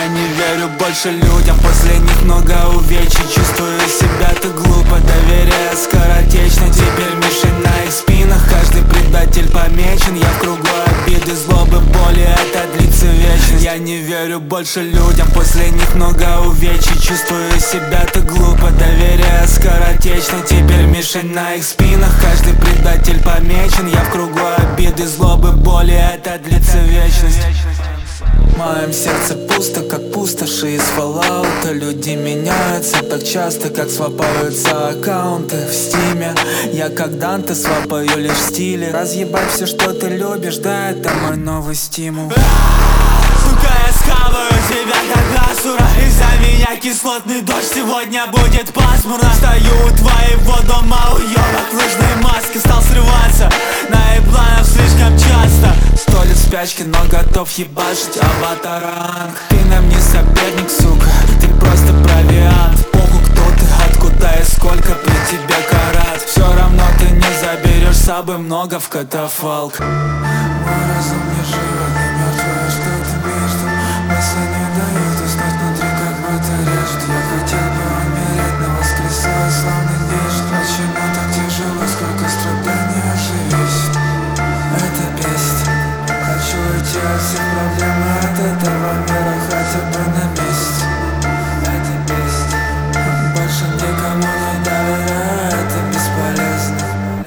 не верю больше людям, после них много увечий. Чувствую себя так глупо, доверие скоротечно. Теперь мишень на их спинах, каждый предатель помечен. Я в кругу обиды, злобы, боли, это длится вечность. Я не верю больше людям, после них много увечий. Чувствую себя так глупо, доверие скоротечно. Теперь мишень на их спинах, каждый предатель помечен. Я в кругу обиды, злобы, боли, это длится вечность. В моем сердце пусто, как пустоши из Fallout. Люди меняются так часто, как свапаются аккаунты в стиме. Я как Данте свапаю лишь в стиле. Разъебать все, что ты любишь, да, это мой новый стимул. Сука, я схаваю тебя как асура. Из-за меня кислотный дождь, сегодня будет пасмурно. Стою у твоего дома, уёбок в лыжной маске. Стал срываться на ебланов слишком часто. 100 лет спячки, но готов ебашить аватаранг. Ты нам не соперник, сука, ты просто провиант. Похуй кто ты, откуда и сколько при тебе карат. Все равно ты не заберешь с собой много в катафалк. Мой разум не живет, не мертвое что-то между. Мысли не дают уснуть внутри, как будто режет. Я хотел бы умереть, но воскресаю славный нежд. Почему так тяжело, сколько страданий оживись. Это бесит. Хочу уйти от всех проблем, от этого мира хотя бы на месяц. Это бесит. Больше никому не доверяю, это бесполезно.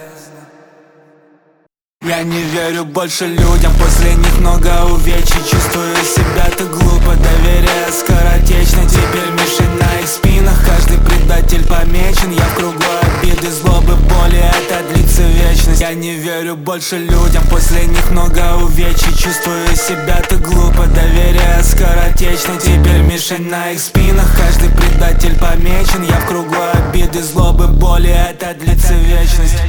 Я не верю больше людям, после них много увечий. Чувствую себя так глупо, доверие скоротечно. Теперь мишень на их спинах, каждый предатель помечен. Я в кругу обиды, злобы, боли, это длится вечность. Я не верю больше людям, после них много увечий. Чувствую себя так глупо, доверие скоротечно. Теперь мишень на их спинах, каждый предатель помечен. Я в кругу обиды, злобы, боли, это длится вечность.